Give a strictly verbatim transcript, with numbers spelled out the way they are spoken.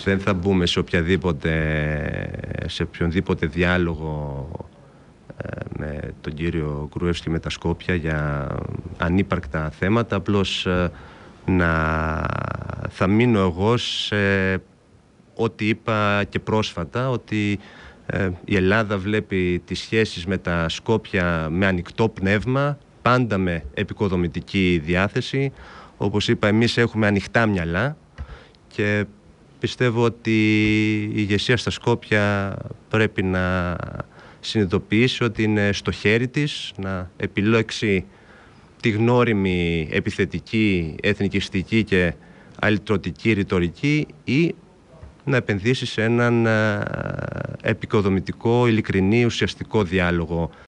Δεν θα μπούμε σε οποιαδήποτε, σε οποιονδήποτε διάλογο με τον κύριο Γκρούευσκι με τα Σκόπια για ανύπαρκτα θέματα. Απλώς να θα μείνω εγώ σε ό,τι είπα και πρόσφατα, ότι ε, η Ελλάδα βλέπει τις σχέσεις με τα Σκόπια με ανοιχτό πνεύμα, πάντα με επικοδομητική διάθεση. Όπως είπα, εμείς έχουμε ανοιχτά μυαλά και πιστεύω ότι η ηγεσία στα Σκόπια πρέπει να συνειδητοποιήσει ότι είναι στο χέρι της να επιλέξει τη γνώριμη επιθετική, εθνικιστική και αλυτρωτική ρητορική ή να επενδύσει σε έναν επικοδομητικό, ειλικρινή, ουσιαστικό διάλογο